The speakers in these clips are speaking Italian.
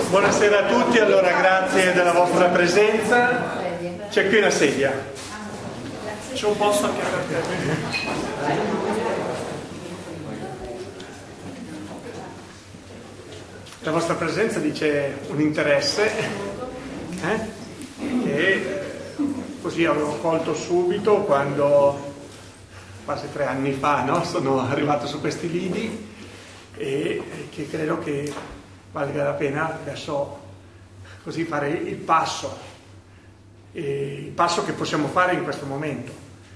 Buonasera a tutti, allora grazie della vostra presenza. C'è qui una sedia. C'è un posto anche per te. La vostra presenza dice un interesse che così avevo colto subito quando quasi 3 anni fa, no? Sono arrivato su questi lidi e che credo che valga la pena adesso così fare il passo che possiamo fare in questo momento.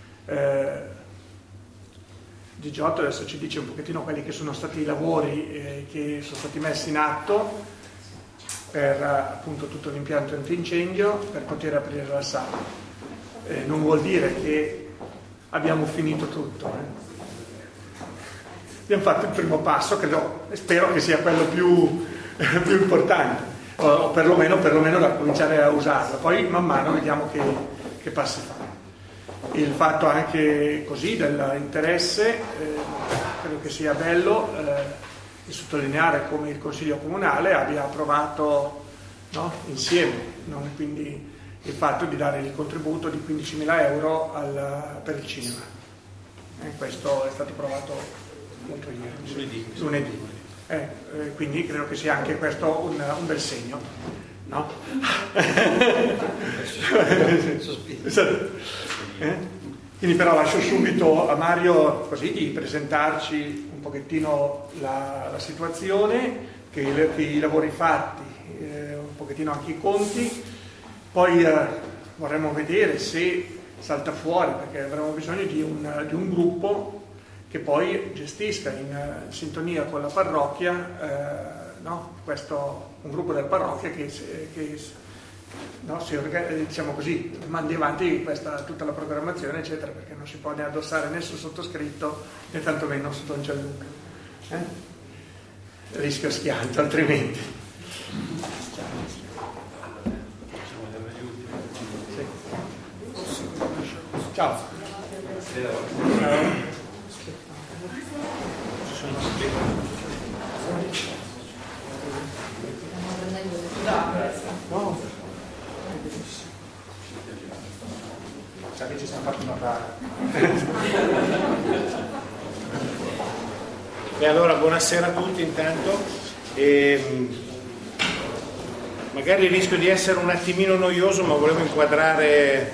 Gigiotto adesso ci dice un pochettino quelli che sono stati i lavori che sono stati messi in atto per appunto tutto l'impianto antincendio per poter aprire la sala. Non vuol dire che abbiamo finito tutto. Abbiamo fatto il primo passo, spero che sia quello più importante, o perlomeno da cominciare a usarlo. Poi man mano vediamo che passi fa. Il fatto anche così dell'interesse, credo che sia bello di sottolineare come il Consiglio Comunale abbia approvato, no, insieme, quindi il fatto di dare il contributo di 15.000 euro per il cinema. Questo è stato approvato lunedì. Quindi credo che sia anche questo un bel segno, no? Quindi però lascio subito a Mario così di presentarci un pochettino la situazione, che i lavori fatti, un pochettino anche i conti, poi vorremmo vedere se salta fuori, perché avremo bisogno di un gruppo che poi gestisca in sintonia con la parrocchia, un gruppo della parrocchia che diciamo così, mandi avanti tutta la programmazione, eccetera, perché non si può ne addossare né sul sottoscritto né tantomeno su Don Gianluca. Rischio schianto, altrimenti. Ciao. Sa che ci stanno fatto notare. E allora buonasera a tutti intanto. Magari rischio di essere un attimino noioso, ma volevo inquadrare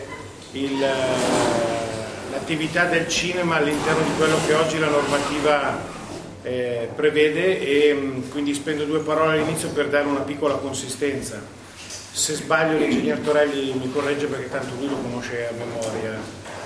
l'attività del cinema all'interno di quello che oggi la normativa prevede, e quindi spendo 2 parole all'inizio per dare una piccola consistenza. Se sbaglio l'ingegner Torelli mi corregge, perché tanto lui lo conosce a memoria.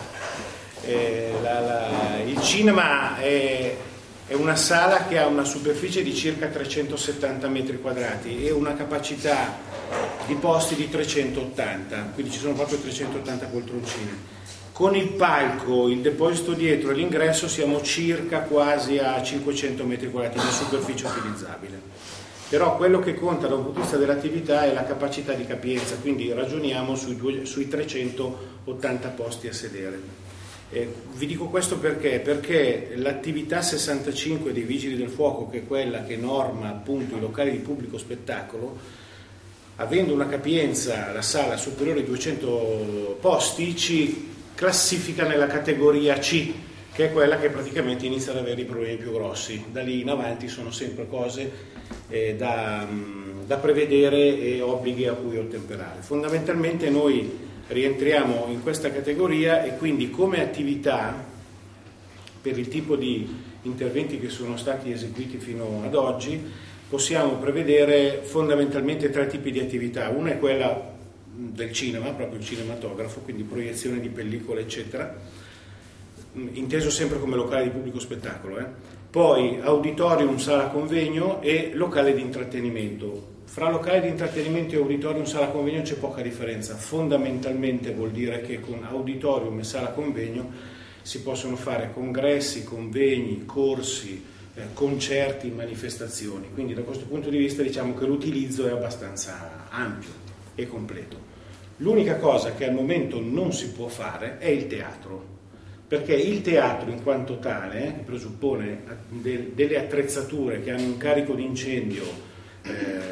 Il cinema è una sala che ha una superficie di circa 370 metri quadrati e una capacità di posti di 380, quindi ci sono proprio 380 poltroncine. Con il palco, il deposito dietro e l'ingresso siamo circa quasi a 500 metri quadrati di superficie utilizzabile. Però quello che conta da un punto di vista dell'attività è la capacità di capienza, quindi ragioniamo sui 380 posti a sedere. Vi dico questo perché l'attività 65 dei Vigili del Fuoco, che è quella che norma appunto i locali di pubblico spettacolo, avendo una capienza, la sala superiore ai 200 posti, ci classifica nella categoria C, che è quella che praticamente inizia ad avere i problemi più grossi. Da lì in avanti sono sempre cose da prevedere e obblighi a cui ottemperare. Fondamentalmente noi rientriamo in questa categoria, e quindi come attività, per il tipo di interventi che sono stati eseguiti fino ad oggi, possiamo prevedere fondamentalmente 3 tipi di attività. Una è quella del cinema, proprio il cinematografo, quindi proiezione di pellicole eccetera, inteso sempre come locale di pubblico spettacolo. Poi auditorium, sala convegno e locale di intrattenimento. Fra locale di intrattenimento e auditorium, sala convegno c'è poca differenza. Fondamentalmente vuol dire che con auditorium e sala convegno si possono fare congressi, convegni, corsi, concerti, manifestazioni. Quindi da questo punto di vista diciamo che l'utilizzo è abbastanza ampio e completo. L'unica cosa che al momento non si può fare è il teatro, perché il teatro in quanto tale presuppone delle attrezzature che hanno un carico di incendio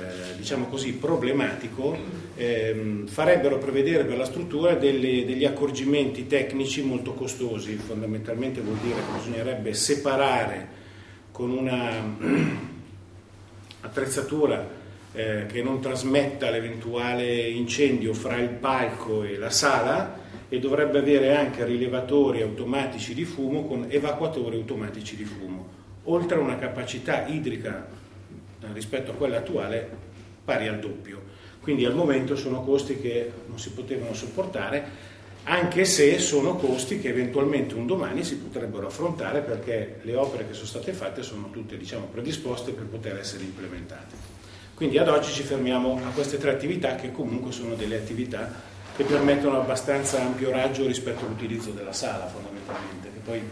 diciamo così, problematico, farebbero prevedere per la struttura degli accorgimenti tecnici molto costosi. Fondamentalmente vuol dire che bisognerebbe separare con una attrezzatura che non trasmetta l'eventuale incendio fra il palco e la sala, e dovrebbe avere anche rilevatori automatici di fumo con evacuatori automatici di fumo, oltre a una capacità idrica rispetto a quella attuale pari al doppio. Quindi al momento sono costi che non si potevano sopportare, anche se sono costi che eventualmente un domani si potrebbero affrontare, perché le opere che sono state fatte sono tutte, diciamo, predisposte per poter essere implementate. Quindi ad oggi ci fermiamo a queste 3 attività, che comunque sono delle attività che permettono abbastanza ampio raggio rispetto all'utilizzo della sala, fondamentalmente, che poi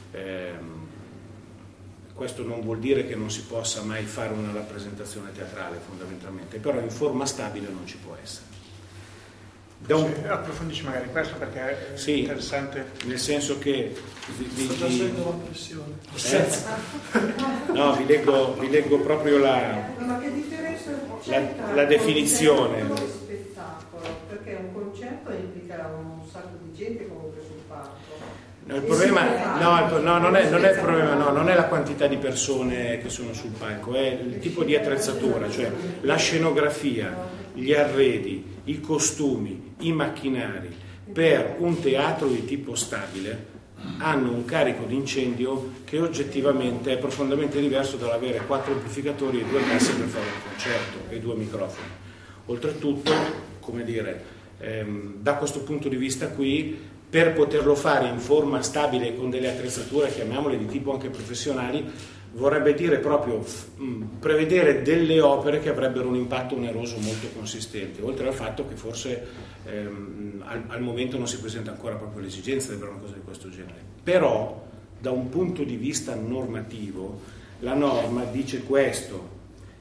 questo non vuol dire che non si possa mai fare una rappresentazione teatrale, fondamentalmente, però in forma stabile non ci può essere. Approfondisci magari questo, perché è sì, interessante. Nel senso che sto già sento la pressione. No, vi leggo proprio Ma che differenza c'è la definizione. Lo spettacolo, perché un concerto implica un sacco di gente comunque sul palco. No, il problema non è il problema, non è la quantità di persone che sono sul palco, è il tipo di attrezzatura, cioè la scenografia, gli arredi, i costumi, i macchinari. Per un teatro di tipo stabile hanno un carico di incendio che oggettivamente è profondamente diverso dall'avere 4 amplificatori e 2 casse per fare un concerto e 2 microfoni. Oltretutto, come dire, da questo punto di vista qui, per poterlo fare in forma stabile con delle attrezzature, chiamiamole di tipo anche professionali, vorrebbe dire proprio prevedere delle opere che avrebbero un impatto oneroso molto consistente, oltre al fatto che forse al momento non si presenta ancora proprio l'esigenza di avere una cosa di questo genere. Però da un punto di vista normativo la norma dice questo: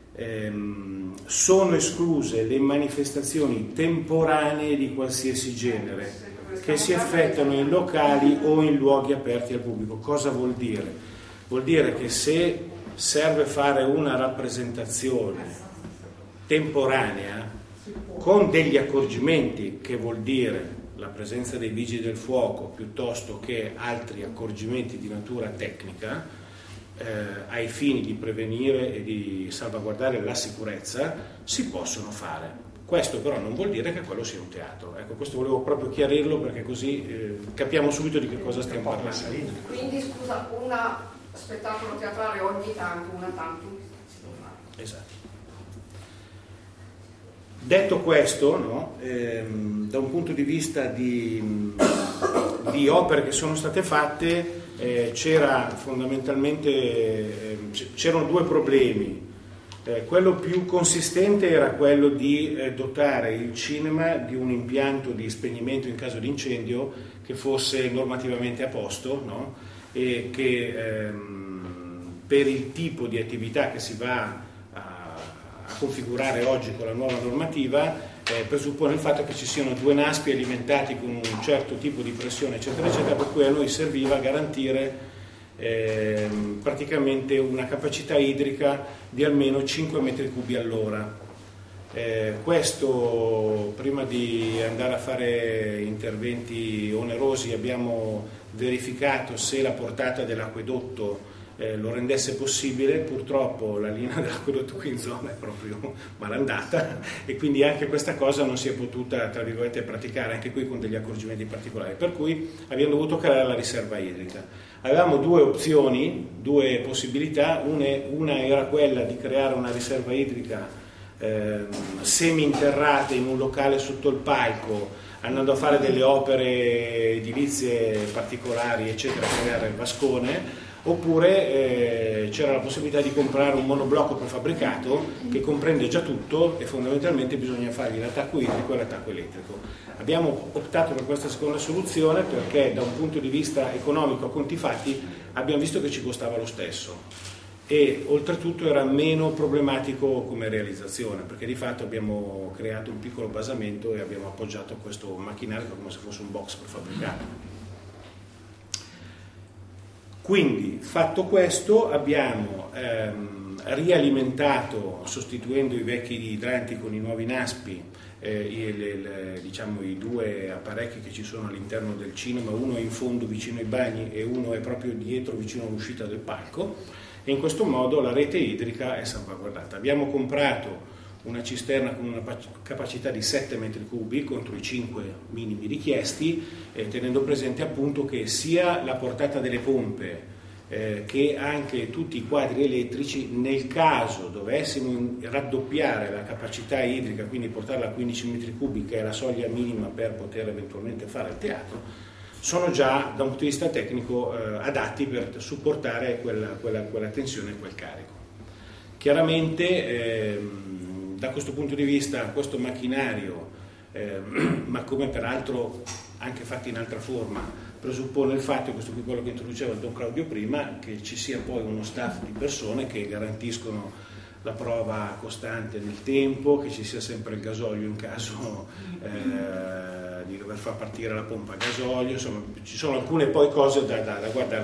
sono escluse le manifestazioni temporanee di qualsiasi genere che si effettuano in locali o in luoghi aperti al pubblico. Cosa vuol dire? Vuol dire che se serve fare una rappresentazione temporanea con degli accorgimenti, che vuol dire la presenza dei vigili del fuoco piuttosto che altri accorgimenti di natura tecnica, ai fini di prevenire e di salvaguardare la sicurezza, si possono fare. Questo però non vuol dire che quello sia un teatro. Ecco, questo volevo proprio chiarirlo, perché così capiamo subito di che cosa stiamo parlando. Quindi, scusa, un spettacolo teatrale ogni tanto, una tantum si può fare. Esatto. Detto questo, no, da un punto di vista di opere che sono state fatte, c'erano 2 problemi. Quello più consistente era quello di dotare il cinema di un impianto di spegnimento in caso di incendio che fosse normativamente a posto, no? E che per il tipo di attività che si va a configurare oggi con la nuova normativa presuppone il fatto che ci siano 2 naspi alimentati con un certo tipo di pressione, eccetera, eccetera, per cui a noi serviva garantire praticamente una capacità idrica di almeno 5 metri cubi all'ora. Questo, prima di andare a fare interventi onerosi, abbiamo verificato se la portata dell'acquedotto lo rendesse possibile. Purtroppo la linea dell'acquedotto qui in zona è proprio malandata, e quindi anche questa cosa non si è potuta, tra virgolette, praticare, anche qui con degli accorgimenti particolari, per cui abbiamo dovuto creare la riserva idrica. Avevamo 2 opzioni, 2 possibilità. Una era quella di creare una riserva idrica semi-interrata in un locale sotto il palco, andando a fare delle opere edilizie particolari, eccetera, creare il vascone. Oppure c'era la possibilità di comprare un monoblocco prefabbricato che comprende già tutto, e fondamentalmente bisogna fargli l'attacco idrico e l'attacco elettrico. Abbiamo optato per questa seconda soluzione perché da un punto di vista economico, a conti fatti, abbiamo visto che ci costava lo stesso, e oltretutto era meno problematico come realizzazione, perché di fatto abbiamo creato un piccolo basamento e abbiamo appoggiato questo macchinario come se fosse un box prefabbricato. Quindi, fatto questo, abbiamo rialimentato, sostituendo i vecchi idranti con i nuovi NASPI, diciamo i due apparecchi che ci sono all'interno del cinema, uno è in fondo vicino ai bagni e uno è proprio dietro vicino all'uscita del palco, e in questo modo la rete idrica è salvaguardata. Abbiamo comprato una cisterna con una capacità di 7 metri cubi contro i 5 minimi richiesti, tenendo presente appunto che sia la portata delle pompe che anche tutti i quadri elettrici, nel caso dovessimo raddoppiare la capacità idrica, quindi portarla a 15 metri cubi, che è la soglia minima per poter eventualmente fare il teatro, sono già da un punto di vista tecnico adatti per supportare quella tensione e quel carico. Chiaramente da questo punto di vista questo macchinario, ma come peraltro anche fatto in altra forma, presuppone il fatto, questo qui è quello che introduceva Don Claudio prima, che ci sia poi uno staff di persone che garantiscono la prova costante nel tempo, che ci sia sempre il gasolio in caso di dover far partire la pompa a gasolio, insomma ci sono alcune poi cose da guardare.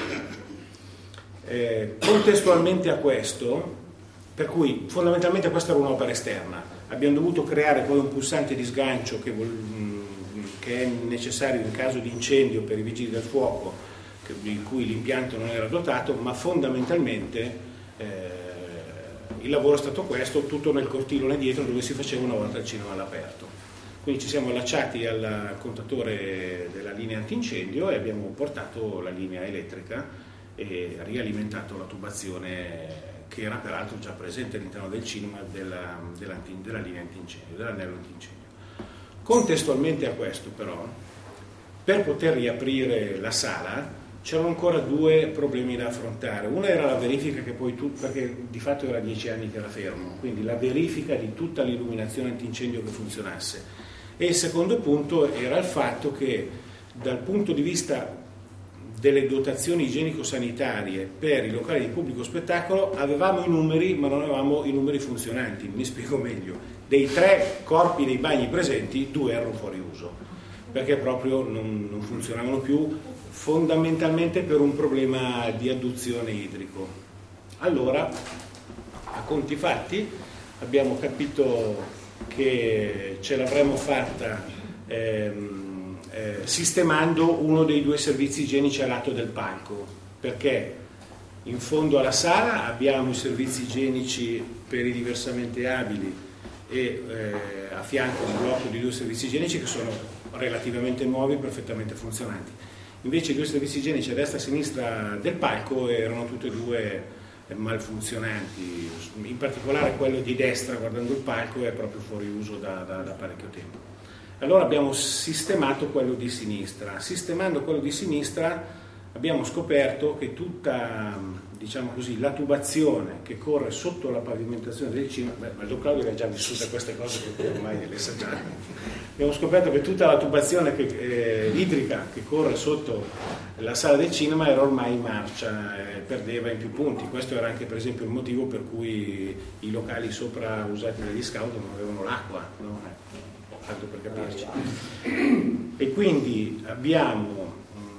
Contestualmente a questo, per cui fondamentalmente questa era un'opera esterna, abbiamo dovuto creare poi un pulsante di sgancio che è necessario in caso di incendio per i vigili del fuoco, di cui l'impianto non era dotato, ma fondamentalmente il lavoro è stato questo, tutto nel cortile dietro dove si faceva una volta il cinema all'aperto. Quindi ci siamo allacciati al contatore della linea antincendio e abbiamo portato la linea elettrica e rialimentato la tubazione che era peraltro già presente all'interno del cinema della linea antincendio, dell'anello antincendio. Contestualmente a questo però, per poter riaprire la sala c'erano ancora due problemi da affrontare. Uno era la verifica, che poi perché di fatto era 10 anni che era fermo, quindi la verifica di tutta l'illuminazione antincendio che funzionasse, e il secondo punto era il fatto che dal punto di vista delle dotazioni igienico-sanitarie per i locali di pubblico spettacolo avevamo i numeri, ma non avevamo i numeri funzionanti. Mi spiego meglio: dei 3 corpi dei bagni presenti, 2 erano fuori uso perché proprio non funzionavano più, fondamentalmente per un problema di adduzione idrico. Allora, a conti fatti, abbiamo capito che ce l'avremmo fatta sistemando uno dei 2 servizi igienici a lato del palco, perché in fondo alla sala abbiamo i servizi igienici per i diversamente abili e a fianco un blocco di 2 servizi igienici che sono relativamente nuovi, perfettamente funzionanti. Invece i 2 servizi igienici a destra e a sinistra del palco erano tutti e 2 malfunzionanti, in particolare quello di destra, guardando il palco, è proprio fuori uso da parecchio tempo. Allora abbiamo sistemato quello di sinistra. Sistemando quello di sinistra abbiamo scoperto che tutta, diciamo così, la tubazione che corre sotto la pavimentazione del cinema, ma il Don Claudio aveva già vissuto queste cose che ormai le sa già. Abbiamo scoperto che tutta la tubazione idrica che corre sotto la sala del cinema era ormai in marcia, perdeva in più punti. Questo era anche per esempio il motivo per cui i locali sopra usati dagli scout non avevano l'acqua, no? Tanto per capirci. E quindi abbiamo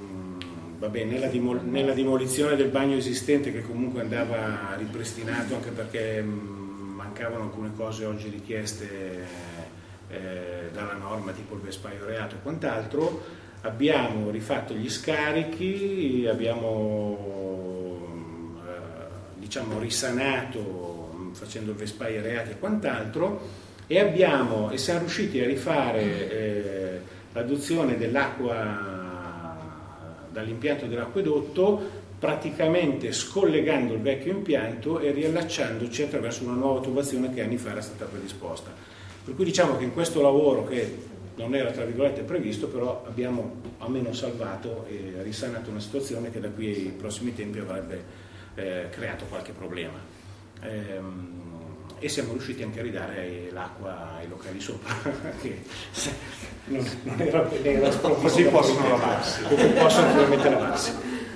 nella demolizione del bagno esistente, che comunque andava ripristinato anche perché mancavano alcune cose oggi richieste dalla norma, tipo il vespaio reato e quant'altro, abbiamo rifatto gli scarichi, abbiamo diciamo risanato facendo il vespaio reati e quant'altro, e siamo riusciti a rifare l'adduzione dell'acqua dall'impianto dell'acquedotto, praticamente scollegando il vecchio impianto e riallacciandoci attraverso una nuova tubazione che anni fa era stata predisposta. Per cui diciamo che in questo lavoro, che non era tra virgolette previsto, però abbiamo almeno salvato e risanato una situazione che da qui ai prossimi tempi avrebbe creato qualche problema. E siamo riusciti anche a ridare l'acqua ai locali sopra, che non era così possono lavarsi. Possono naturalmente lavarsi.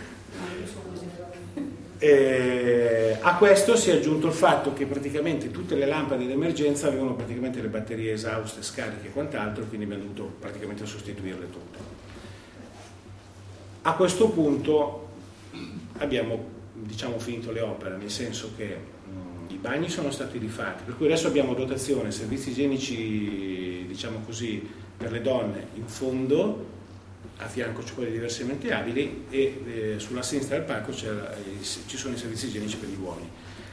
A questo si è aggiunto il fatto che praticamente tutte le lampade d'emergenza avevano praticamente le batterie esauste, scariche e quant'altro, quindi abbiamo dovuto praticamente sostituirle tutte. A questo punto abbiamo diciamo finito le opere, nel senso che i bagni sono stati rifatti, per cui adesso abbiamo dotazione servizi igienici, diciamo così, per le donne in fondo, a fianco c'è quelli diversamente abili, e sulla sinistra del palco ci sono i servizi igienici per gli uomini.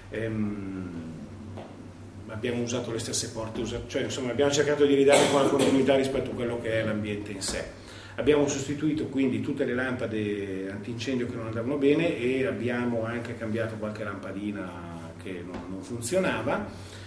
Abbiamo usato le stesse porte, cioè insomma abbiamo cercato di ridare una continuità rispetto a quello che è l'ambiente in sé. Abbiamo sostituito quindi tutte le lampade antincendio che non andavano bene e abbiamo anche cambiato qualche lampadina che non funzionava.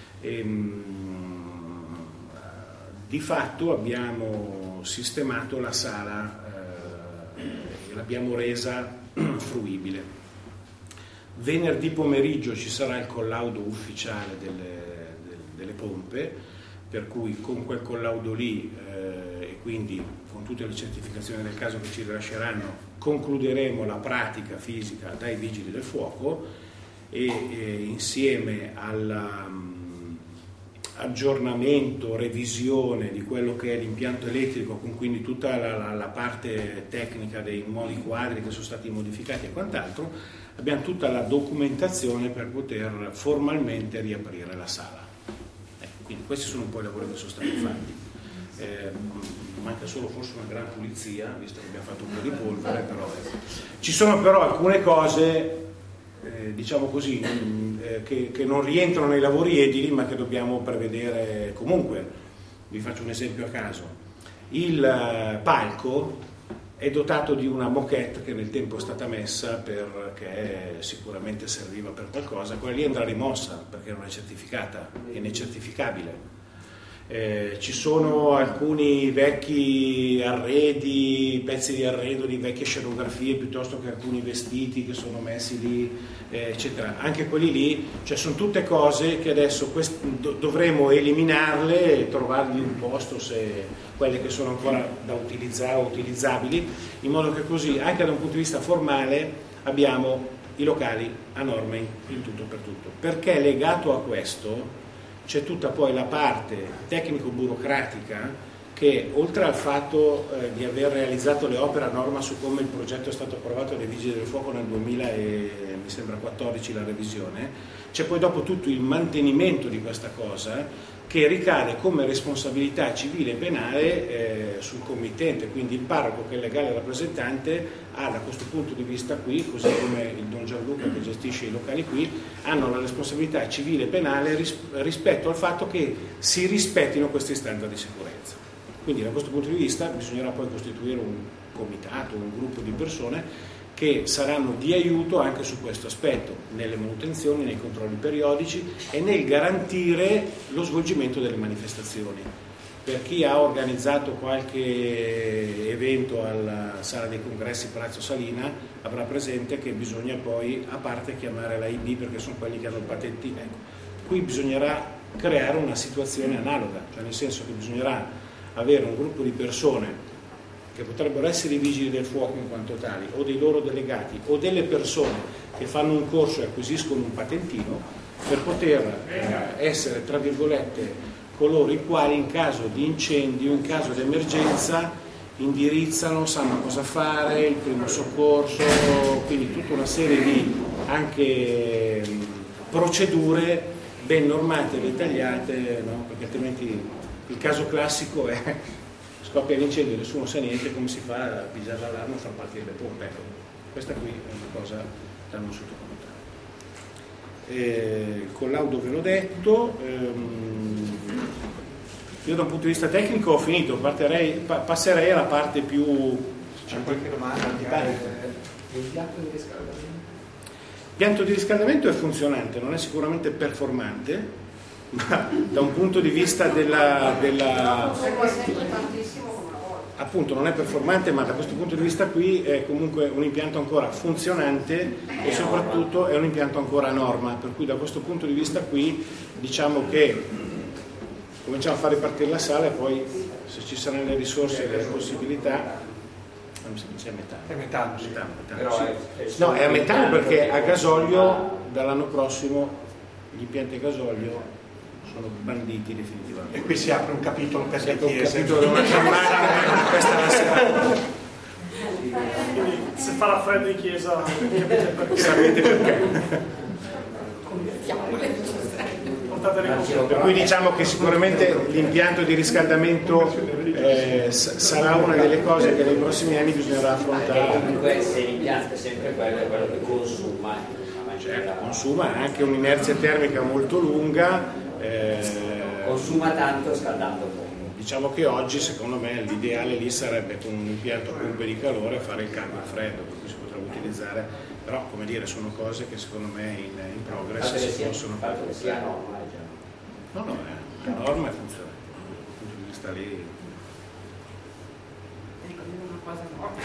Di fatto abbiamo sistemato la sala e l'abbiamo resa fruibile. Venerdì pomeriggio ci sarà il collaudo ufficiale delle pompe, per cui con quel collaudo lì e quindi con tutte le certificazioni del caso che ci rilasceranno concluderemo la pratica fisica dai vigili del fuoco e insieme all'aggiornamento, revisione di quello che è l'impianto elettrico, con quindi tutta la parte tecnica dei nuovi quadri che sono stati modificati e quant'altro, abbiamo tutta la documentazione per poter formalmente riaprire la sala. Quindi questi sono un po' i lavori che sono stati fatti. Manca solo forse una gran pulizia, visto che abbiamo fatto un po' di polvere, però ci sono però alcune cose diciamo così che non rientrano nei lavori edili, ma che dobbiamo prevedere comunque. Vi faccio un esempio a caso: il palco è dotato di una moquette che nel tempo è stata messa perché sicuramente serviva per qualcosa. Quella lì andrà rimossa perché non è certificata e non è certificabile. Ci sono alcuni vecchi arredi, pezzi di arredo di vecchie scenografie, piuttosto che alcuni vestiti che sono messi lì, eccetera. Anche quelli lì, cioè sono tutte cose che adesso dovremo eliminarle e trovargli un posto, se quelle che sono ancora da utilizzare o utilizzabili, in modo che così anche da un punto di vista formale abbiamo i locali a norma in tutto per tutto. Perché legato a questo c'è tutta poi la parte tecnico-burocratica che, oltre al fatto di aver realizzato le opere a norma su come il progetto è stato approvato dai Vigili del Fuoco nel 2014 la revisione, c'è poi dopo tutto il mantenimento di questa cosa che ricade come responsabilità civile e penale sul committente, quindi il parroco, che è il legale rappresentante, ha da questo punto di vista qui, così come il Don Gianluca che gestisce i locali qui, hanno la responsabilità civile e penale rispetto al fatto che si rispettino questi standard di sicurezza. Quindi da questo punto di vista bisognerà poi costituire un comitato, un gruppo di persone che saranno di aiuto anche su questo aspetto, nelle manutenzioni, nei controlli periodici e nel garantire lo svolgimento delle manifestazioni. Per chi ha organizzato qualche evento alla Sala dei Congressi Palazzo Salina avrà presente che bisogna poi, a parte chiamare l'AIB perché sono quelli che hanno il patentino, ecco, qui bisognerà creare una situazione analoga, cioè nel senso che bisognerà avere un gruppo di persone che potrebbero essere i vigili del fuoco in quanto tali, o dei loro delegati, o delle persone che fanno un corso e acquisiscono un patentino, per poter essere, tra virgolette, coloro i quali in caso di incendio, in caso di emergenza, indirizzano, sanno cosa fare, il primo soccorso, quindi tutta una serie di anche procedure ben normate e dettagliate, no? Perché altrimenti il caso classico è scoppia l'incendio, nessuno sa niente, come si fa a pigiare l'allarme e far partire le pompe. Ecco, questa qui è una cosa da non sottovalutare. Il collaudo ve l'ho detto. Io da un punto di vista tecnico ho finito, passerei alla parte più... C'è qualche domanda? L'impianto di riscaldamento? L'impianto di riscaldamento è funzionante, non è sicuramente performante, ma da un punto di vista appunto non è performante, ma da questo punto di vista qui è comunque un impianto ancora funzionante e soprattutto è un impianto ancora a norma, per cui da questo punto di vista qui diciamo che cominciamo a far ripartire la sala e poi se ci saranno le risorse e le possibilità, non so se è metano. È metano, sì. No, è a metano perché a gasolio dall'anno prossimo gli impianti a gasolio sono banditi definitivamente. E qui si apre un capitolo per le chiese. Questa è la sera. Se farà freddo in chiesa, capite perché? Sapete perché? Per cui diciamo che sicuramente l'impianto di riscaldamento sarà una delle cose che nei prossimi anni bisognerà affrontare. Comunque se l'impianto è sempre quello, è quello che consuma. Certo, consuma anche un'inerzia termica molto lunga. Consuma tanto scaldando poco. Diciamo che oggi secondo me l'ideale lì sarebbe con un impianto a pompe di calore fare il cambio a freddo, per cui si potrebbe utilizzare, però come dire sono cose che secondo me in progress si possono fare. Fatto che sia normale già. No, è una norma e funziona. Dal punto di vista lì. Ecco, una cosa nuova.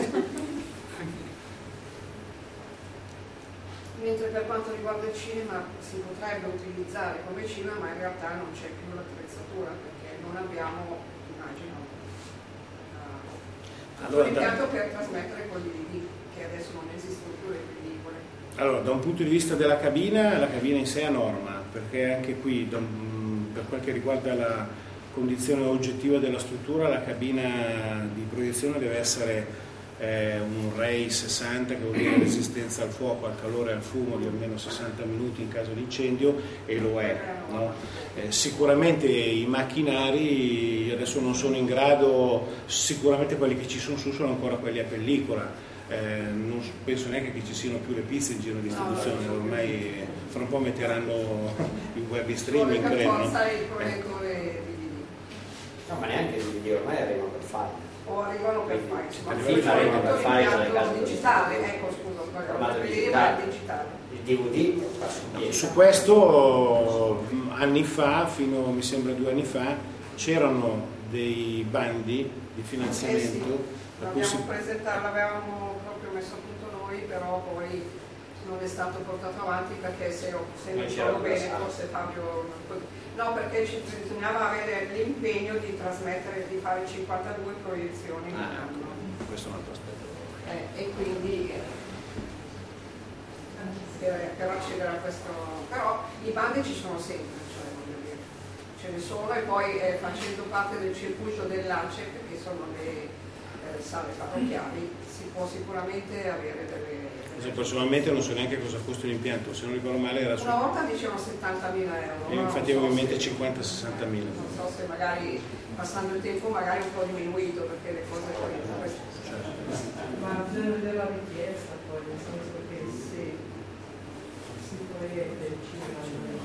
Mentre per quanto riguarda il cinema si potrebbe utilizzare come cinema, ma in realtà non c'è più l'attrezzatura perché non abbiamo, immagino, un impianto per trasmettere con DVD, che adesso non esistono più le pellicole. Allora, da un punto di vista della cabina, la cabina in sé è a norma, perché anche qui, per quel che riguarda la condizione oggettiva della struttura, la cabina di proiezione deve essere un REI 60, che vuol dire resistenza al fuoco, al calore e al fumo di almeno 60 minuti in caso di incendio, e lo è, no? Sicuramente i macchinari adesso non sono in grado, sicuramente quelli che ci sono su sono ancora quelli a pellicola, non penso neanche che ci siano più le pizze in giro di distribuzione, ormai fra un po' metteranno il web streaming, credo, no? Il proiettore DVD. No, ma neanche i DVD ormai arrivano per fare. O arrivano per fare, ma il film arriva per fare nelle case digitale, ecco scusa, formato digitale. Il DVD su questo anni fa, fino mi sembra 2 anni fa, c'erano dei bandi di finanziamento. L'avevamo proprio messo a punto noi, però poi non è stato portato avanti perché se non ricordo bene, forse Fabio. No, perché ci bisognava avere l'impegno di trasmettere, di fare 52 proiezioni. Questo è un altro aspetto. E quindi per accedere a questo. Però i bandi ci sono sempre, cioè voglio dire, ce ne sono, e poi facendo parte del circuito dell'ACEP, che sono le sale parrocchiali, si può sicuramente avere delle. Personalmente non so neanche cosa costa l'impianto, se non ricordo male era una volta dicevano 70.000 euro. Infatti avevo in mente 50-60.000. Non so se magari passando il tempo magari un po' diminuito, perché le cose poi ma bisogna vedere la richiesta poi, nel senso che se si proietta il cinema,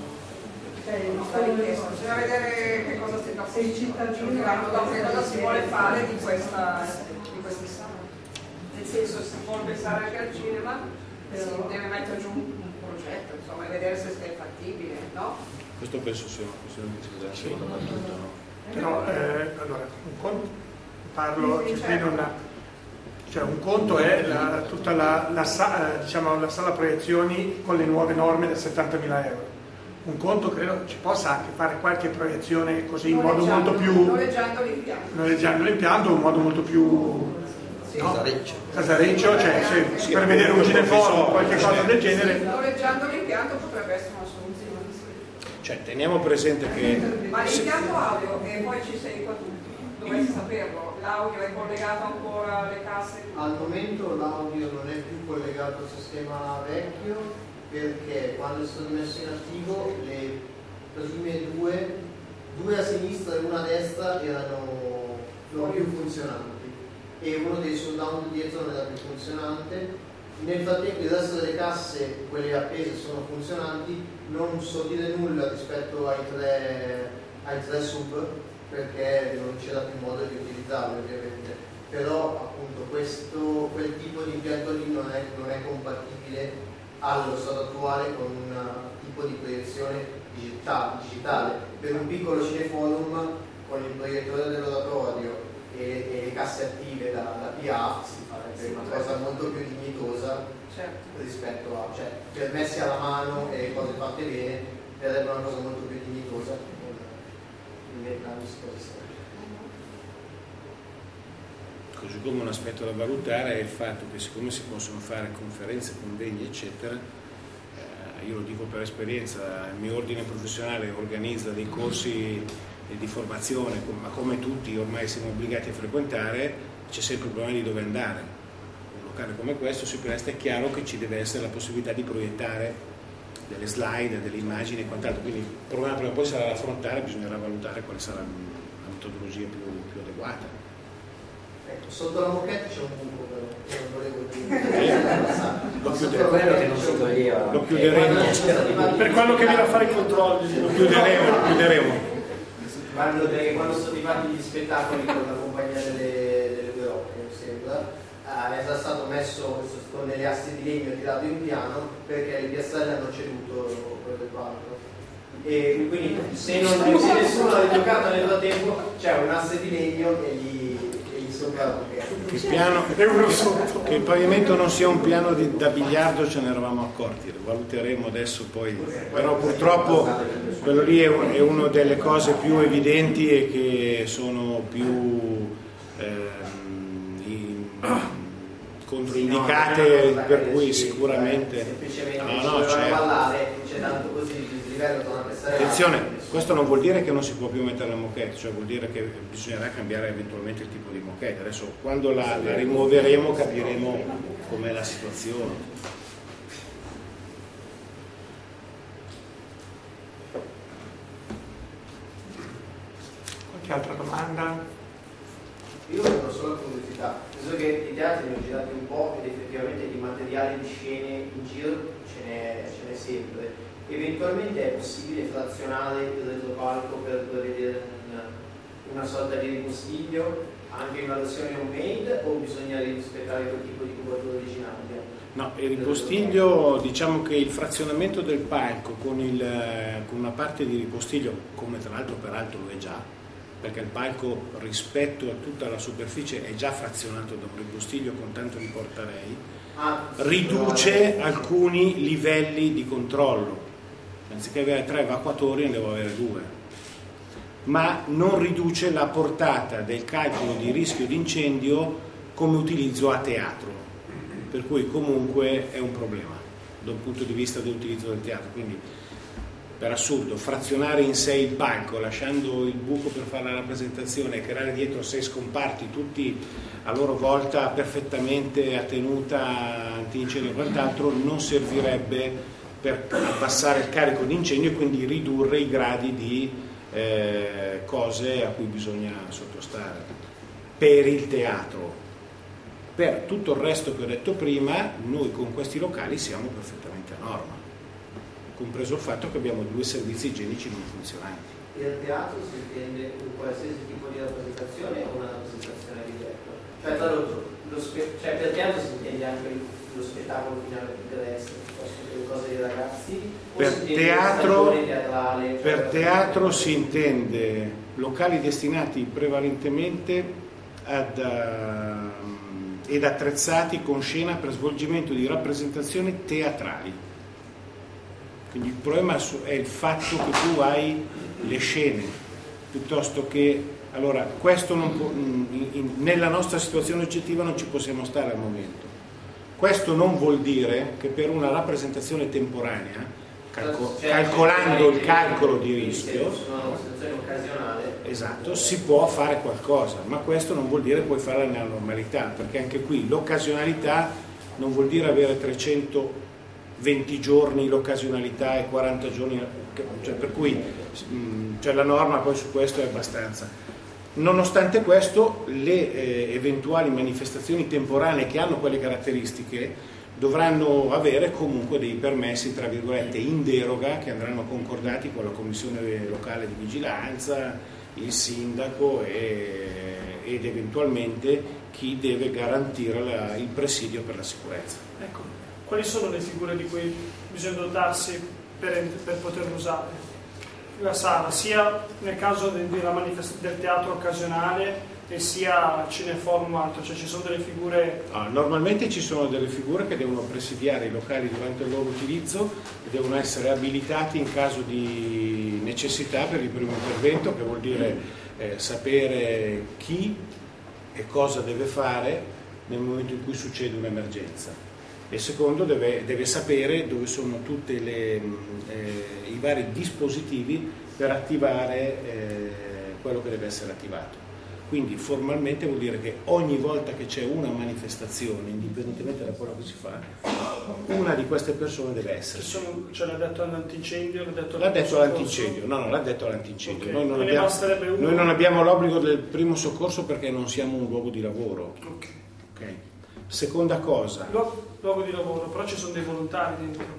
bisogna vedere che cosa si se i cittadini cosa si vuole fare di queste sale. Nel senso, si può pensare anche al cinema, si deve mettere giù un progetto, insomma, e vedere se è fattibile, no? Questo penso sia una questione di discussione, soprattutto, no? Però, allora, un conto, parlo, cioè un conto è tutta la sala proiezioni con le nuove norme da 70.000 euro. Un conto credo ci possa anche fare qualche proiezione così in modo molto più. Noleggiando l'impianto in modo molto più. Casareccio, cioè per vedere un cinefono o qualche cosa del genere. Noleggiando l'impianto potrebbe essere una soluzione. Cioè teniamo presente che. Ma l'impianto audio, e poi ci sei qua tutti, dovessi saperlo, l'audio è collegato ancora alle casse? Al momento l'audio non è più collegato al sistema vecchio, perché quando è stato messo in attivo le prime due a sinistra e una a destra erano non più funzionanti, e uno dei surround dietro non era più funzionante. Nel frattempo il resto delle casse, quelle appese, sono funzionanti. Non so dire nulla rispetto ai tre sub, perché non c'era più modo di utilizzarli ovviamente, però appunto quel tipo di impianto lì non è compatibile allo stato attuale con un tipo di proiezione digitale. Per un piccolo cineforum con il proiettore dell'oratorio e le casse attive da PA si farebbe una cosa molto più dignitosa, certo, rispetto a, cioè, per messi alla mano e cose fatte bene, sarebbe una cosa molto più dignitosa la discorsa. Così come un aspetto da valutare è il fatto che, siccome si possono fare conferenze, convegni eccetera, io lo dico per esperienza, il mio ordine professionale organizza dei corsi di formazione, ma come tutti ormai siamo obbligati a frequentare, c'è sempre il problema di dove andare. Uno locale come questo si presta, è chiaro che ci deve essere la possibilità di proiettare delle slide, delle immagini e quant'altro, quindi il problema prima o poi sarà da affrontare, bisognerà valutare quale sarà la metodologia più adeguata. Ecco, sotto la moquette c'è un buco però, che non volevo dire. Lo chiuderemo. Per quello che viene a fare i controlli. Lo chiuderemo. Quando sono arrivati gli spettacoli con la compagnia delle due opere, mi sembra, è già stato messo con delle assi di legno tirato in piano perché le piastrelle hanno ceduto quello del palco. E quindi se nessuno l'ha ritoccato nel frattempo c'è un asse di legno che gli sopra la che il pavimento non sia un piano da biliardo ce ne eravamo accorti, lo valuteremo adesso poi, però purtroppo quello lì è una delle cose più evidenti e che sono più controindicate, per cui sicuramente c'è tanto così il livello torna a essere. Attenzione, questo non vuol dire che non si può più mettere la moquette, cioè vuol dire che bisognerà cambiare eventualmente il tipo di moquette. Adesso quando la rimuoveremo capiremo com'è la situazione. Qualche altra domanda? Io ho una sola curiosità, visto che i teatri ne ho girati un po' ed effettivamente di materiale di scene in giro ce n'è sempre. Eventualmente è possibile frazionare il retropalco per vedere una sorta di ripostiglio anche in una versione homemade o bisogna rispettare quel tipo di cubatura originaria? No, il ripostiglio, diciamo che il frazionamento del palco con una parte di ripostiglio, come tra l'altro peraltro lo è già, perché il palco rispetto a tutta la superficie è già frazionato da un ripostiglio con tanto di portarei, riduce alcuni livelli di controllo. Anziché avere 3 evacuatori ne devo avere 2, ma non riduce la portata del calcolo di rischio di incendio come utilizzo a teatro, per cui comunque è un problema dal punto di vista dell'utilizzo del teatro. Quindi per assurdo frazionare in 6 il palco lasciando il buco per fare la rappresentazione e creare dietro 6 scomparti tutti a loro volta perfettamente a tenuta antincendio e quant'altro non servirebbe per abbassare il carico di incendio e quindi ridurre i gradi di cose a cui bisogna sottostare per il teatro. Per tutto il resto che ho detto prima, noi con questi locali siamo perfettamente a norma, compreso il fatto che abbiamo 2 servizi igienici non funzionanti. Il teatro si intende un qualsiasi tipo di rappresentazione o una rappresentazione diretta? Cioè, tra l'altro, per teatro si intende anche lo spettacolo finale di terrestre, le cose dei ragazzi? Per teatro si intende locali destinati prevalentemente ed attrezzati con scena per svolgimento di rappresentazioni teatrali. Quindi il problema è il fatto che tu hai le scene, piuttosto che... Allora, questo non può, nella nostra situazione oggettiva non ci possiamo stare al momento. Questo non vuol dire che per una rappresentazione temporanea, calcolando il calcolo di rischio, esatto, si può fare qualcosa, ma questo non vuol dire puoi farla nella normalità, perché anche qui l'occasionalità non vuol dire avere 320 giorni l'occasionalità e 40 giorni, cioè per cui la norma poi su questo è abbastanza. Nonostante questo, le eventuali manifestazioni temporanee che hanno quelle caratteristiche dovranno avere comunque dei permessi, tra virgolette, in deroga, che andranno concordati con la commissione locale di vigilanza, il sindaco ed eventualmente chi deve garantire il presidio per la sicurezza. Ecco, quali sono le figure di cui bisogna dotarsi per poterlo usare? La sala, sia nel caso del teatro occasionale e sia cineforum o altro, cioè ci sono delle figure... Normalmente ci sono delle figure che devono presidiare i locali durante il loro utilizzo e devono essere abilitati in caso di necessità per il primo intervento, che vuol dire sapere chi e cosa deve fare nel momento in cui succede un'emergenza. E secondo deve sapere dove sono tutti i vari dispositivi per attivare quello che deve essere attivato. Quindi formalmente vuol dire che ogni volta che c'è una manifestazione, indipendentemente da quello che si fa, una di queste persone deve essere. Cioè l'ha detto all'antincendio? L'ha detto all'antincendio, no, l'ha detto all'incendio. Okay. Noi non abbiamo l'obbligo del primo soccorso perché non siamo un luogo di lavoro. Okay. Seconda cosa. Luogo di lavoro, però ci sono dei volontari dentro.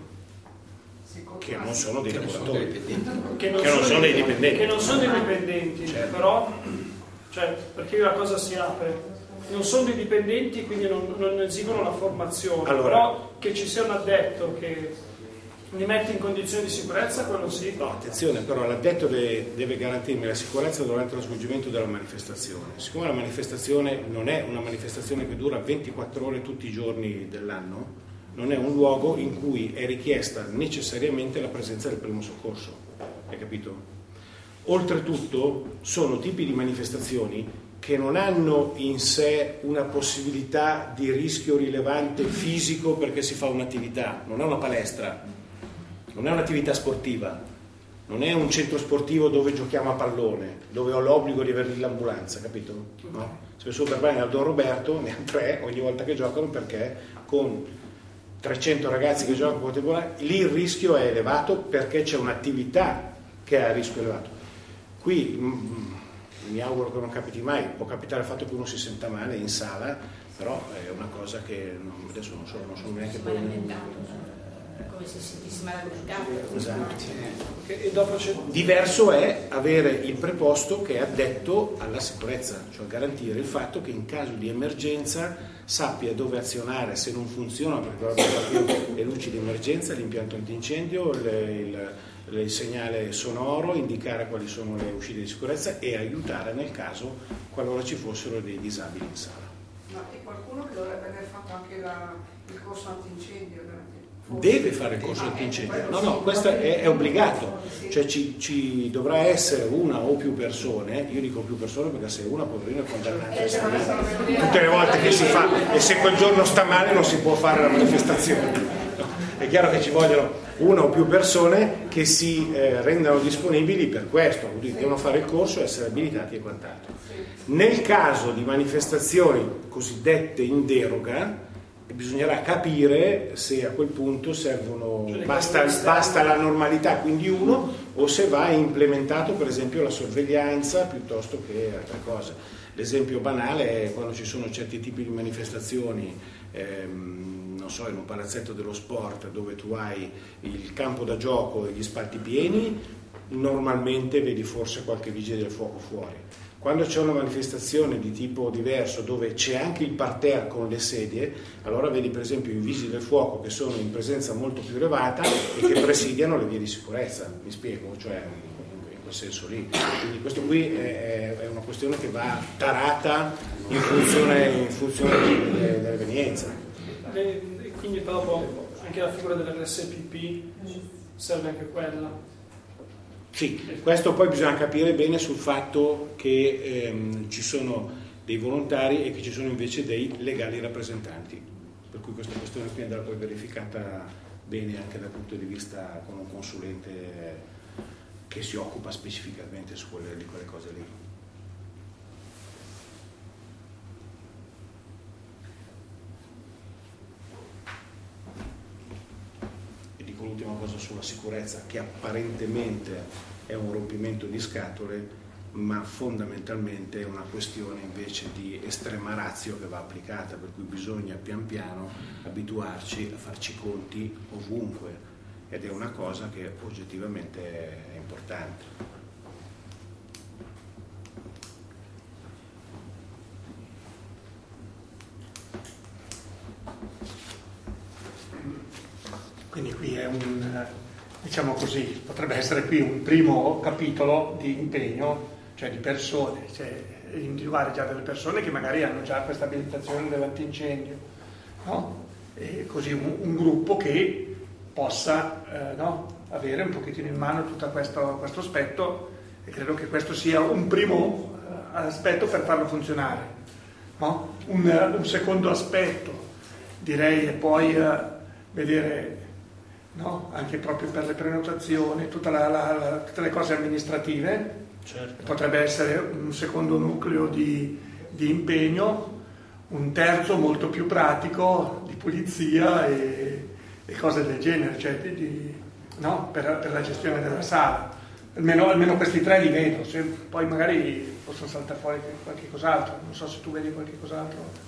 Che non sono dei lavoratori, che non sono dei dipendenti. Che non sono dei dipendenti, certo. Però, cioè, perché la cosa si apre. Non sono dei dipendenti, quindi non esigono la formazione. Allora, però che ci sia un addetto che li mette in condizioni di sicurezza, quello sì. No, attenzione, però l'addetto deve garantirmi la sicurezza durante lo svolgimento della manifestazione. Siccome la manifestazione non è una manifestazione che dura 24 ore tutti i giorni dell'anno, non è un luogo in cui è richiesta necessariamente la presenza del primo soccorso, hai capito? Oltretutto sono tipi di manifestazioni che non hanno in sé una possibilità di rischio rilevante fisico perché si fa un'attività, non è una palestra, non è un'attività sportiva, non è un centro sportivo dove giochiamo a pallone, dove ho l'obbligo di avere l'ambulanza, capito? No? Spesso per bene al Don Roberto ne ha 3 ogni volta che giocano perché con 300 ragazzi che giocano contemporaneamente, lì il rischio è elevato perché c'è un'attività che ha rischio elevato. Qui mi auguro che non capiti mai, può capitare il fatto che uno si senta male in sala, però è una cosa che adesso non sono neanche come se sentisse male al mercato. Esatto. E dopo c'è... Diverso è avere il preposto che è addetto alla sicurezza, cioè garantire il fatto che in caso di emergenza sappia dove azionare se non funziona, perché dovrebbe le luci di emergenza, l'impianto antincendio, il segnale sonoro, indicare quali sono le uscite di sicurezza e aiutare nel caso qualora ci fossero dei disabili in sala. Ma è qualcuno che dovrebbe aver fatto anche il corso antincendio? Deve fare il corso antincendio, no, questo è obbligato, cioè ci dovrà essere una o più persone, io dico più persone perché se una poverina è condannata tutte le volte che si fa, e se quel giorno sta male non si può fare la manifestazione, no, è chiaro che ci vogliono una o più persone che si rendano disponibili per questo, devono fare il corso, essere abilitati e quant'altro. Nel caso di manifestazioni cosiddette in deroga bisognerà capire se a quel punto servono, basta la normalità, quindi uno, o se va implementato per esempio la sorveglianza piuttosto che altre cose. L'esempio banale è quando ci sono certi tipi di manifestazioni, non so, in un palazzetto dello sport dove tu hai il campo da gioco e gli spalti pieni, normalmente vedi forse qualche vigile del fuoco fuori. Quando c'è una manifestazione di tipo diverso dove c'è anche il parterre con le sedie, allora vedi per esempio i vigili del fuoco che sono in presenza molto più elevata e che presidiano le vie di sicurezza, mi spiego, cioè in quel senso lì. Quindi questo qui è una questione che va tarata in funzione dell'evenienza. Quindi dopo anche la figura dell'RSPP serve anche quella. Sì, questo poi bisogna capire bene sul fatto che ci sono dei volontari e che ci sono invece dei legali rappresentanti, per cui questa questione qui andrà poi verificata bene anche dal punto di vista con un consulente che si occupa specificamente di quelle cose lì. L'ultima cosa sulla sicurezza, che apparentemente è un rompimento di scatole, ma fondamentalmente è una questione invece di estrema ratio che va applicata, per cui bisogna pian piano abituarci a farci i conti ovunque, ed è una cosa che oggettivamente è importante. Quindi qui è diciamo così, potrebbe essere qui un primo capitolo di impegno, cioè di persone, cioè individuare già delle persone che magari hanno già questa abilitazione dell'antincendio, no? E così un gruppo che possa avere un pochettino in mano tutto questo aspetto, e credo che questo sia un primo aspetto per farlo funzionare, no? Un secondo aspetto direi è poi vedere, no? Anche proprio per le prenotazioni, tutte le cose amministrative, Certo. Potrebbe essere un secondo nucleo di impegno, un terzo molto più pratico di pulizia e cose del genere, cioè no? per la gestione della sala. Almeno questi tre li vedo, poi magari possono saltare fuori qualche cos'altro, non so se tu vedi qualche cos'altro.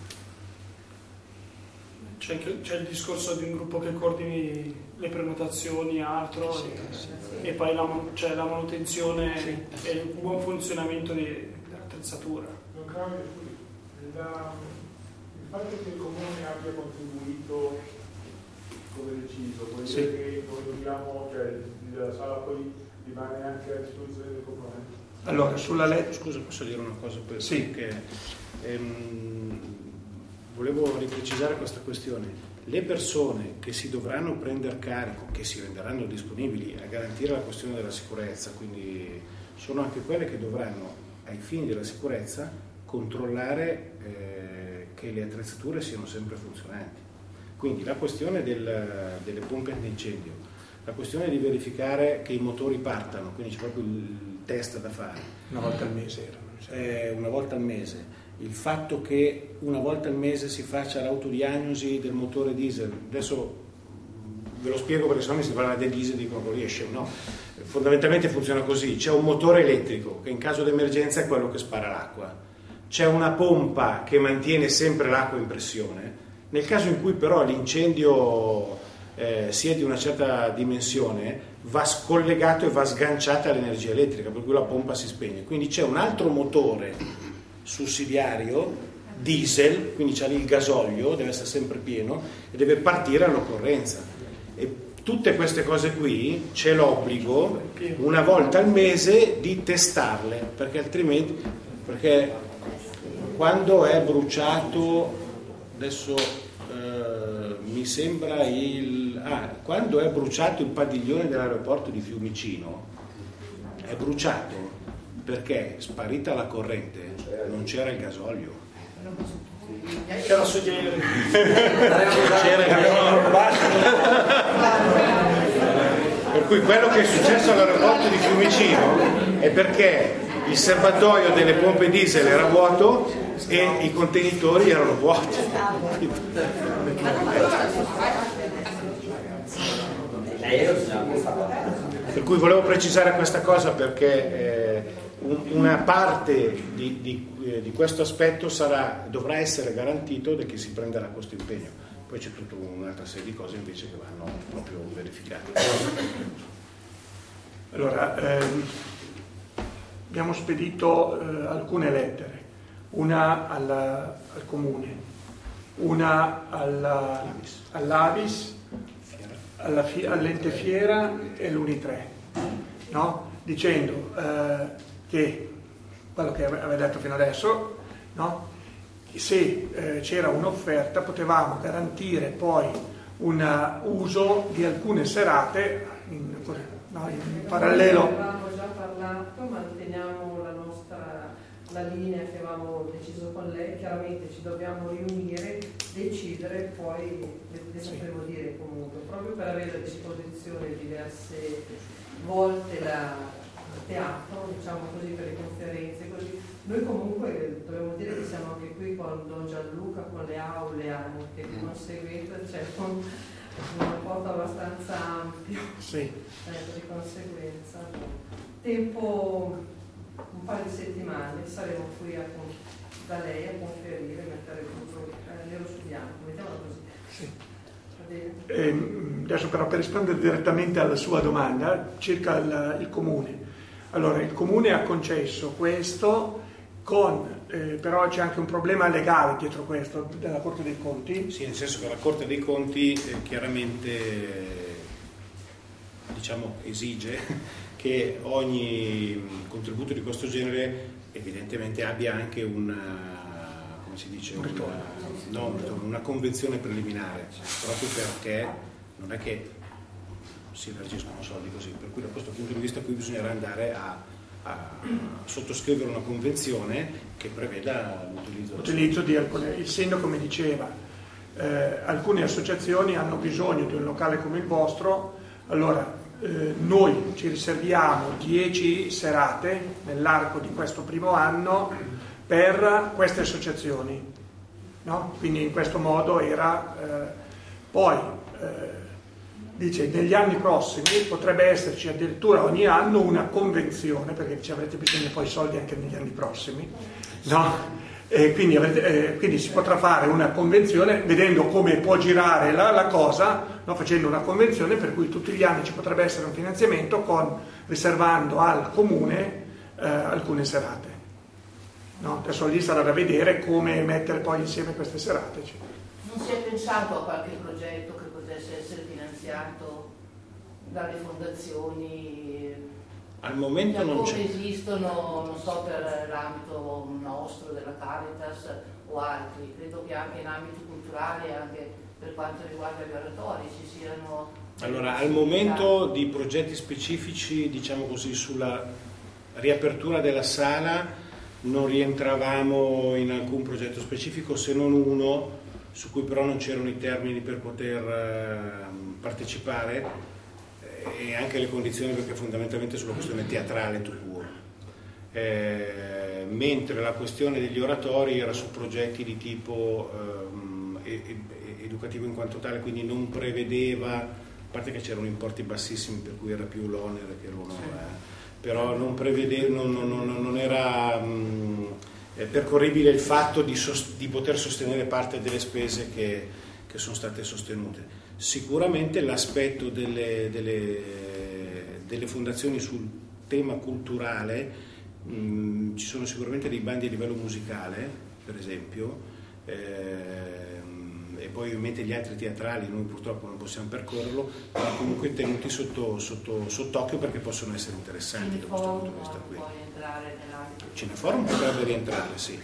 C'è il discorso di un gruppo che coordini le prenotazioni, altro, e poi c'è la manutenzione e il buon funzionamento dell'attrezzatura. Non cambia, il fatto che il comune abbia contribuito come deciso, vuol dire che noi dobbiamo, cioè la sala poi rimane anche a disposizione del comune. Allora, sulla legge... Scusa, posso dire una cosa? Sì. Volevo riprecisare questa questione. Le persone che si dovranno prendere carico, che si renderanno disponibili a garantire la questione della sicurezza, quindi sono anche quelle che dovranno, ai fini della sicurezza, controllare che le attrezzature siano sempre funzionanti. Quindi la questione delle pompe antincendio, la questione di verificare che i motori partano, quindi c'è proprio il test da fare. Una volta al mese era. Una volta al mese. Il fatto che una volta al mese si faccia l'autodiagnosi del motore diesel, adesso ve lo spiego perché sennò mi si parla del diesel e dicono che riesce, no? Fondamentalmente funziona così: c'è un motore elettrico che in caso di emergenza è quello che spara l'acqua, c'è una pompa che mantiene sempre l'acqua in pressione. Nel caso in cui però l'incendio sia di una certa dimensione, va scollegato e va sganciata l'energia elettrica, per cui la pompa si spegne. Quindi c'è un altro motore sussidiario diesel, quindi c'è lì il gasolio, deve essere sempre pieno e deve partire all'occorrenza. E tutte queste cose qui c'è l'obbligo una volta al mese di testarle, perché altrimenti, perché quando è bruciato, adesso mi sembra quando è bruciato il padiglione dell'aeroporto di Fiumicino, è bruciato perché sparita la corrente non c'era il gasolio, C'era su ieri. c'era il gasolio. Per cui quello che è successo all'aeroporto di Fiumicino è perché il serbatoio delle pompe diesel era vuoto e i contenitori erano vuoti. Per cui volevo precisare questa cosa, perché una parte di questo aspetto dovrà essere garantito da chi si prenderà questo impegno. Poi c'è tutta un'altra serie di cose invece che vanno proprio verificate. Allora, abbiamo spedito alcune lettere, una al comune, una all'Avis, all'Ente Fiera e l'Unitre, no? Dicendo che quello che aveva detto fino adesso, no? Se c'era un'offerta potevamo garantire poi un uso di alcune serate in parallelo. Avevamo già parlato, manteniamo la linea che avevamo deciso con lei, chiaramente ci dobbiamo riunire, decidere, poi le sapremo dire comunque, proprio per avere a disposizione diverse volte il teatro, diciamo così, per le conferenze, così. Noi comunque dobbiamo dire che siamo anche qui con Don Gianluca, con le aule anche, di conseguenza c'è un rapporto abbastanza ampio, sì. Di conseguenza. Tempo un paio di settimane saremo qui da lei a conferire, mettere tutto nero su bianco, mettiamola così. Sì. Adesso però per rispondere direttamente alla sua domanda circa il comune. Allora, il comune ha concesso questo però c'è anche un problema legale dietro questo della Corte dei Conti. Sì, nel senso che la Corte dei Conti chiaramente esige che ogni contributo di questo genere evidentemente abbia anche una convenzione preliminare, proprio perché non è che si elargiscono soldi così, per cui da questo punto di vista qui bisognerà andare a sottoscrivere una convenzione che preveda l'utilizzo di alcune. Il sindaco mi diceva alcune associazioni hanno bisogno di un locale come il vostro, allora noi ci riserviamo 10 serate nell'arco di questo primo anno per queste associazioni, no? Quindi in questo modo era poi dice negli anni prossimi potrebbe esserci addirittura ogni anno una convenzione, perché ci avrete bisogno poi soldi anche negli anni prossimi, no? E quindi si potrà fare una convenzione vedendo come può girare la cosa, no? Facendo una convenzione per cui tutti gli anni ci potrebbe essere un finanziamento riservando al comune alcune serate, no? Adesso lì sarà da vedere come mettere poi insieme queste serate. Non si è pensato a qualche progetto che potesse essere finanziato dalle fondazioni? Al momento non c'è. Come esistono, non so, per l'ambito nostro, della Caritas o altri. Credo che anche in ambito culturale, anche per quanto riguarda gli oratori, ci siano... Allora, al momento di progetti specifici, diciamo così, sulla riapertura della sala non rientravamo in alcun progetto specifico, se non uno su cui però non c'erano i termini per poter partecipare, e anche le condizioni, perché fondamentalmente sulla questione teatrale tout court, mentre la questione degli oratori era su progetti di tipo educativo in quanto tale, quindi non prevedeva, a parte che c'erano importi bassissimi per cui era più l'onere che l'onore, però non prevedeva, non era percorribile il fatto di poter sostenere parte delle spese che sono state sostenute. Sicuramente l'aspetto delle fondazioni sul tema culturale, ci sono sicuramente dei bandi a livello musicale, per esempio, e poi ovviamente gli altri teatrali noi purtroppo non possiamo percorrerlo, ma comunque tenuti sott'occhio perché possono essere interessanti da questo punto di vista qui. Cineforum potrebbe rientrare, sì.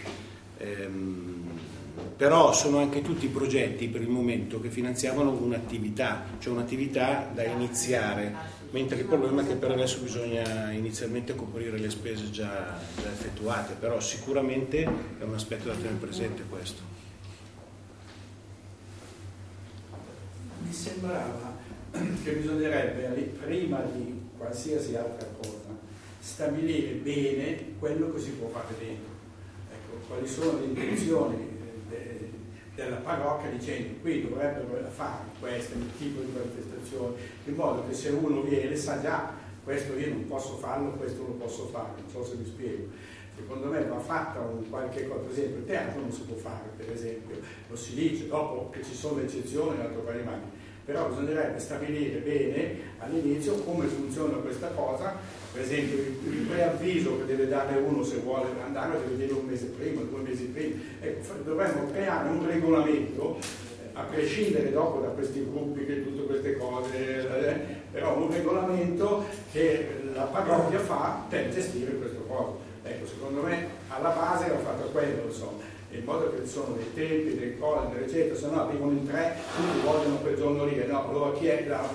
Però sono anche tutti progetti per il momento che finanziavano un'attività, cioè un'attività da iniziare, mentre il problema è che per adesso bisogna inizialmente coprire le spese già effettuate, però sicuramente è un aspetto da tenere presente questo. Mi sembrava che bisognerebbe, prima di qualsiasi altra cosa, stabilire bene quello che si può fare dentro. Ecco, quali sono le intenzioni della parrocchia, dicendo qui dovrebbero fare questo tipo di manifestazioni, in modo che se uno viene sa già questo io non posso farlo, questo lo posso fare, non so se mi spiego. Secondo me va fatta qualche cosa, per esempio il teatro non si può fare, per esempio, lo si dice, dopo che ci sono eccezioni in altro paio di mani, però bisognerebbe stabilire bene all'inizio come funziona questa cosa, per esempio il preavviso che deve dare uno se vuole andare, deve dire un mese prima, 2 mesi prima, ecco, dovremmo creare un regolamento, a prescindere dopo da questi gruppi, che tutte queste cose, però un regolamento che la parrocchia fa per gestire questo cosa. Ecco, secondo me alla base va fatto quello, insomma, in modo che ci sono dei tempi, dei cose, eccetera, se no arrivano in 3, tutti vogliono quel giorno lì, no, allora chi è là?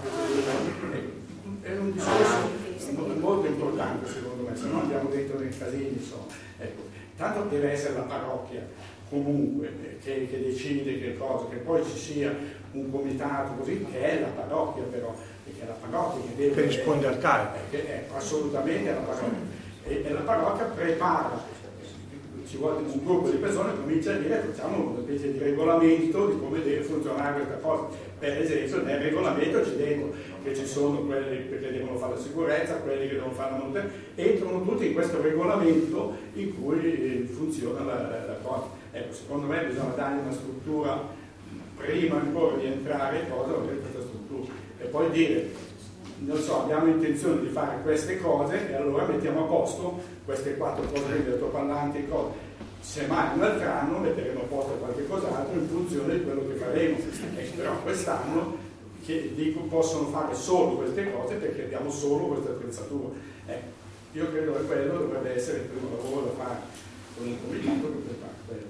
È un discorso molto importante secondo me, se no andiamo dentro nei casini, insomma. Ecco, tanto deve essere la parrocchia comunque che decide che cosa, che poi ci sia un comitato così, che è la parrocchia però, perché è la parrocchia che deve... Che risponde al carico. Assolutamente è la parrocchia. E la parrocchia prepara, ci vuole un gruppo di persone che comincia a dire facciamo una specie di regolamento di come deve funzionare questa cosa. Per esempio nel regolamento c'è dentro che ci sono quelli che devono fare la sicurezza, quelli che devono fare la manutenzione, entrano tutti in questo regolamento in cui funziona la cosa. Ecco, secondo me bisogna dargli una struttura prima ancora di entrare in questa struttura e poi dire non so, abbiamo intenzione di fare queste cose e allora mettiamo a posto queste 4 cose che ho detto, parlanti e cose. Semmai un altro anno metteremo a posto qualche cos'altro in funzione di quello che faremo. Però quest'anno che dico possono fare solo queste cose perché abbiamo solo questa attrezzatura. Io credo che quello dovrebbe essere il primo lavoro da fare con un comitato che prepara quello.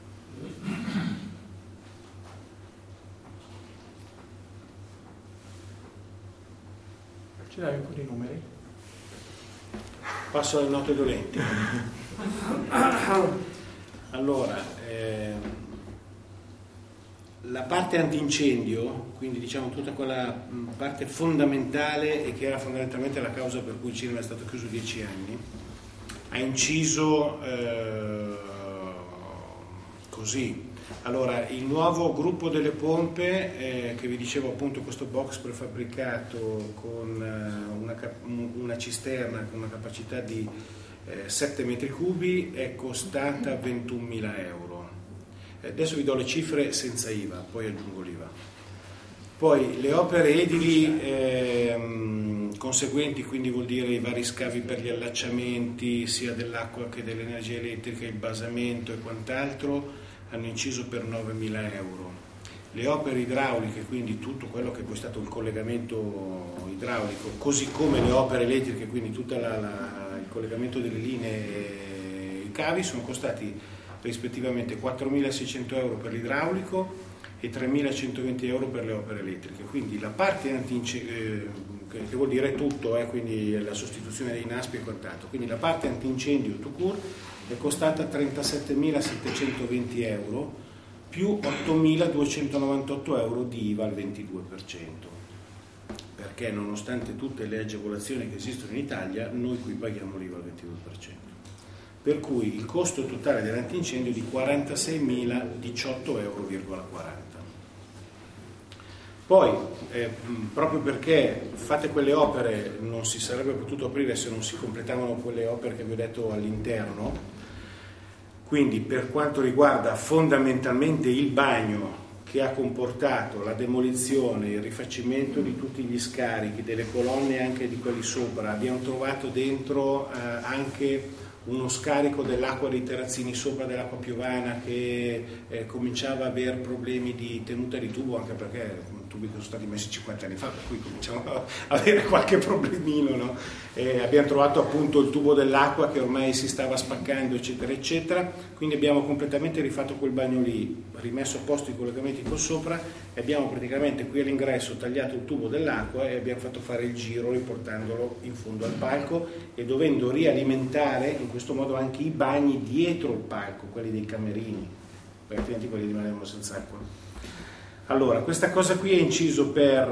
Ce l'hai un po' di numeri? Passo alle note dolenti. Allora, la parte antincendio, quindi diciamo tutta quella parte fondamentale e che era fondamentalmente la causa per cui il cinema è stato chiuso 10 anni, ha inciso così. Allora, il nuovo gruppo delle pompe, che vi dicevo appunto, questo box prefabbricato con una cisterna con una capacità di 7 metri cubi, è costata 21.000 euro. Adesso vi do le cifre senza IVA, poi aggiungo l'IVA. Poi le opere edili conseguenti, quindi vuol dire i vari scavi per gli allacciamenti sia dell'acqua che dell'energia elettrica, il basamento e quant'altro, hanno inciso per 9.000 euro. Le opere idrauliche, quindi tutto quello che poi è stato il collegamento idraulico, così come le opere elettriche, quindi tutto il collegamento delle linee e i cavi, sono costati rispettivamente 4.600 euro per l'idraulico e 3.120 euro per le opere elettriche. Quindi la parte antincendio, che vuol dire tutto, quindi la sostituzione dei nastri e quant'altro, quindi la parte antincendio tout court è costata 37.720 euro più 8.298 euro di IVA al 22%, perché nonostante tutte le agevolazioni che esistono in Italia, noi qui paghiamo l'IVA al 22%, per cui il costo totale dell'antincendio è di 46.018,40 euro. Poi, proprio perché fate quelle opere, non si sarebbe potuto aprire se non si completavano quelle opere che vi ho detto all'interno. Quindi per quanto riguarda fondamentalmente il bagno, che ha comportato la demolizione, il rifacimento di tutti gli scarichi, delle colonne e anche di quelli sopra, abbiamo trovato dentro anche uno scarico dell'acqua dei terrazzini sopra dell'acqua piovana che cominciava a avere problemi di tenuta di tubo, anche perché tubi che sono stati messi 50 anni fa, per cui cominciamo a avere qualche problemino, no? Abbiamo trovato appunto il tubo dell'acqua che ormai si stava spaccando, eccetera eccetera, quindi abbiamo completamente rifatto quel bagno lì, rimesso a posto i collegamenti con sopra e abbiamo praticamente qui all'ingresso tagliato il tubo dell'acqua e abbiamo fatto fare il giro riportandolo in fondo al palco e dovendo rialimentare in questo modo anche i bagni dietro il palco, quelli dei camerini, perché altrimenti quelli rimanevano senza acqua. Allora, questa cosa qui è inciso per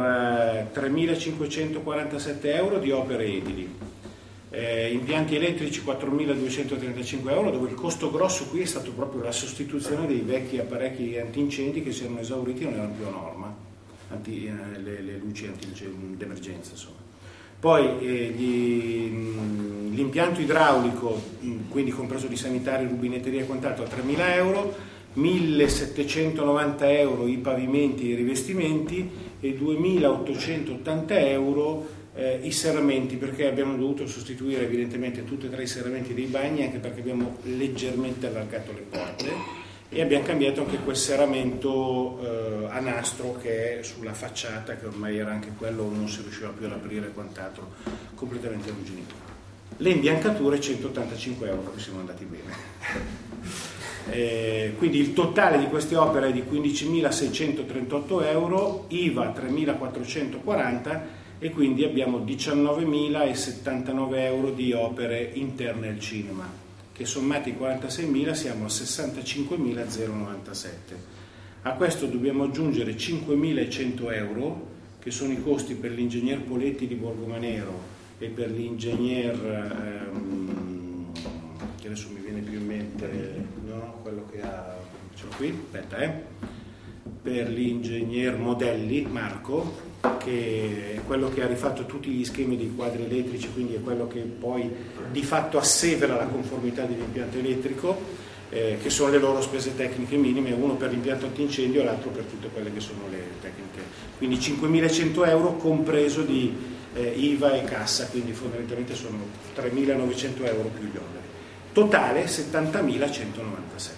3.547 euro di opere edili, impianti elettrici 4.235 euro, dove il costo grosso qui è stato proprio la sostituzione dei vecchi apparecchi antincendi che si erano esauriti e non erano più a norma, le luci d'emergenza insomma. Poi l'impianto idraulico, quindi compreso di sanitario, rubinetteria e quant'altro, a 3.000 euro, 1.790 euro i pavimenti e i rivestimenti e 2.880 euro i serramenti, perché abbiamo dovuto sostituire evidentemente tutti e tre i serramenti dei bagni, anche perché abbiamo leggermente allargato le porte e abbiamo cambiato anche quel serramento a nastro che è sulla facciata, che ormai era anche quello, non si riusciva più ad aprire e quant'altro, completamente arrugginito. Le imbiancature 185 euro, che siamo andati bene. Quindi il totale di queste opere è di 15.638 euro, IVA 3.440 e quindi abbiamo 19.079 euro di opere interne al cinema, che sommati i 46.000 siamo a 65.097. A questo dobbiamo aggiungere 5.100 euro, che sono i costi per l'ingegner Poletti di Borgomanero e per l'ingegner che adesso mi viene più in mente, no? Quello che ha, ce l'ho qui, aspetta, per l'ingegner Modelli Marco, che è quello che ha rifatto tutti gli schemi dei quadri elettrici, quindi è quello che poi di fatto assevera la conformità dell'impianto elettrico, che sono le loro spese tecniche minime, uno per l'impianto antincendio e l'altro per tutte quelle che sono le tecniche. Quindi 5.100 euro compreso di IVA e cassa, quindi fondamentalmente sono 3.900 euro più gli oneri. Totale 70.197.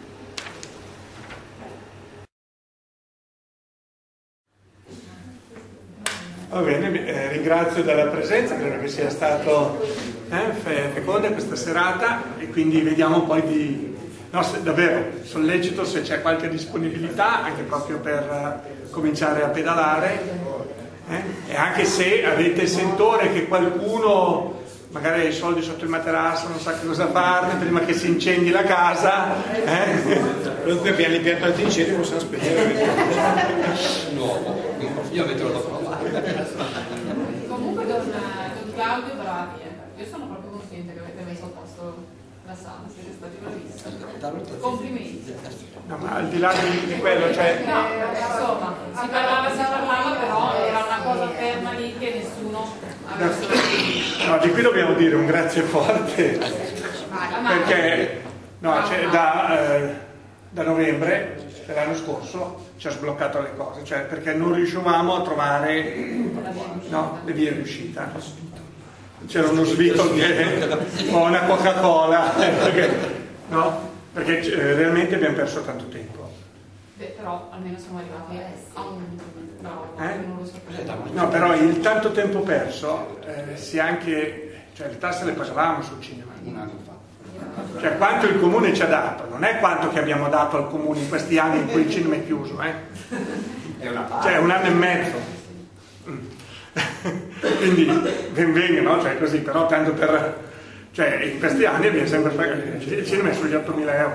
Va bene, ringrazio della presenza, credo che sia stato feconda questa serata e quindi vediamo poi davvero sollecito se c'è qualche disponibilità anche proprio per cominciare a pedalare e anche se avete il sentore che qualcuno magari ha i soldi sotto il materasso, non sa che cosa farne prima che si incendi la casa. Comunque abbiamo l'impianto antincendio, possiamo aspettare. No, io metto da provare. Comunque con Claudio bravi, io sono proprio contenta che avete messo a posto la sala, siete stati bravissimi. Complimenti. No, ma al di là di quello, cioè... No, insomma, si parlava, però era una cosa ferma lì che nessuno aveva sentito. No, di qui dobbiamo dire un grazie forte, perché no, cioè, da novembre dell'anno scorso ci ha sbloccato le cose, cioè perché non riuscivamo a trovare le vie di uscita. C'era uno svito o una Coca-Cola, perché realmente abbiamo perso tanto tempo. Beh, però almeno siamo arrivati a un... non lo so. No, però il tanto tempo perso si anche, cioè le tasse le pagavamo sul cinema un anno fa. Cioè quanto il comune ci ha dato, non è quanto che abbiamo dato al comune in questi anni in cui il cinema è chiuso, cioè un anno e mezzo. Quindi ben venga, no? Cioè così, però tanto per... Cioè in questi anni abbiamo sempre pagato, il cinema è sugli 8.000 euro.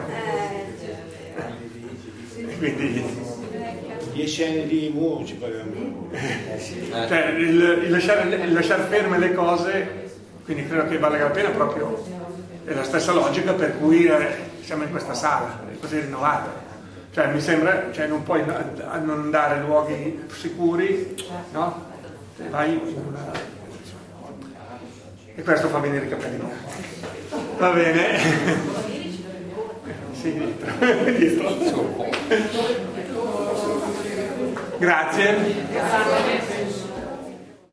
Quindi 10 anni di IMU ci paghiamo. Cioè il lasciare ferme le cose, quindi credo che valga la pena proprio, è la stessa logica per cui siamo in questa sala, è così rinnovata. Cioè mi sembra, cioè non puoi non dare luoghi sicuri, no? Vai in una... E questo fa venire i capelli bianchi. Va bene? Sì, dietro. Grazie.